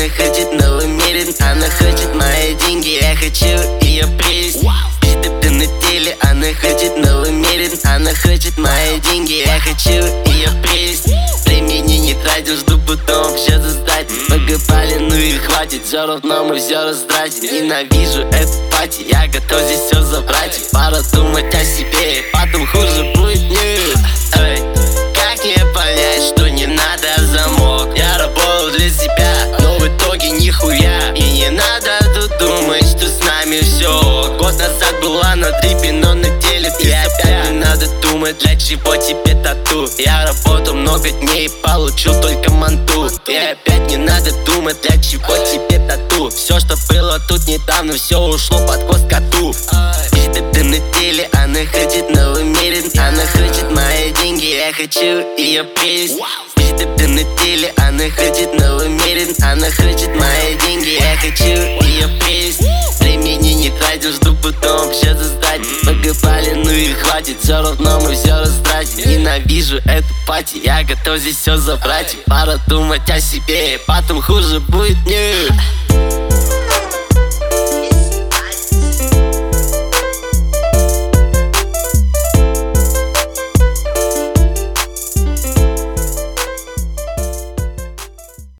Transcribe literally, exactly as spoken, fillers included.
она хочет новый мир, она хочет мои деньги, я хочу ее прелесть. Ты на теле, она хочет новый мир, она хочет мои деньги, я хочу ее прелесть. Времени не тратил, жду потом общаться сдать. Погибали, ну и хватит, все равно мы все растратим. Ненавижу эту пати, я готов здесь все забрать. Пора думать о себе, потом хуже будет мне. Эй, как мне понять, что не надо замок? Я работал для себя, но в итоге нихуя. И не надо тут думать, что с нами все. Год назад была на трипе, но на теле ты. И опять не надо думать, для чего тебе тату. Я работал много дней, получил только манту. И опять не надо думать, для чего тебе тату. Все, что было тут недавно, все ушло под хвост коту. Ты на теле, она хочет новый мир, она хочет мои деньги, я хочу ее прелесть. Ты на теле, она хочет новый мир, она хочет мои деньги, я хочу ее прелесть. Времени не тратил, жду потом общаться сдать. Погибали, ну и хватит, все равно мы все растратим. Ненавижу эту пати, я готов здесь все забрать. Пора думать о себе, потом хуже будет мне.